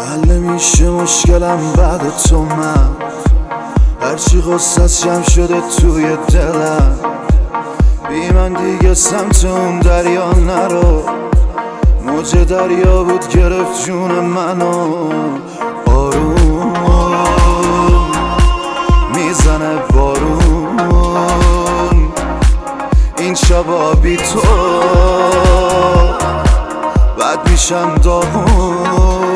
حل میشه مشکلم بعد تو. من هرچی غصت جمع شده توی دلم، بی من دیگه سمت اون دریا نرو. موج دریا بود گرفت جون منو. آروم میزنه بارون این شبا بی تو، بد میشم داغون.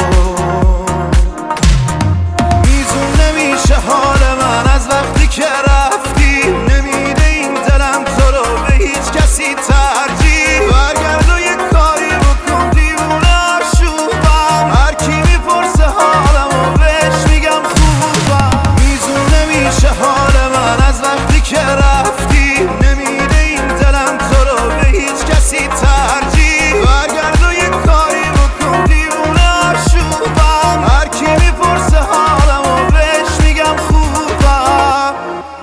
میزون نمیشه حال من از وقتی که رفتی، نمیده این دلم تو رو به هیچ کسی ترجیح. برگرد و یه کاری بکن دیوونه آشوبم، هر کی میپرسه حالم و بهش میگم خوبم. میزون نمیشه حال من از وقتی که رفتی، نمیده این دلم تو رو به هیچ کسی ترجیح. برگرد و یه کاری بکن دیوونه آشوبم، هر کی میپرسه حالم و بهش میگم خوبم.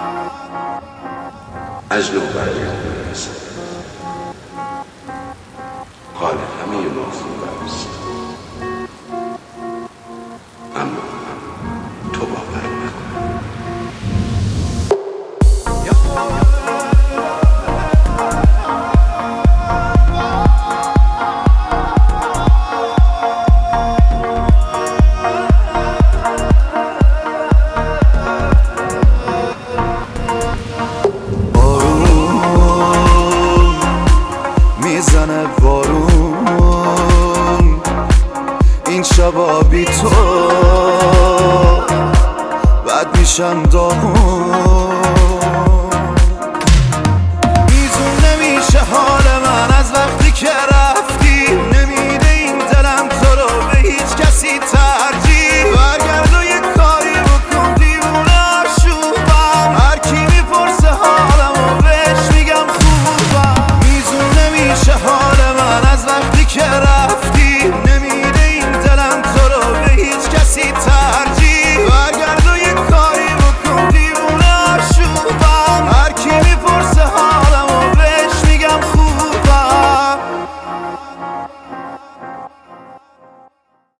از نو برگرد برسد، حال همه موضوع است، اما تو باور نکن. میزنه بارون این شبا بی تو، بد میشم داغون.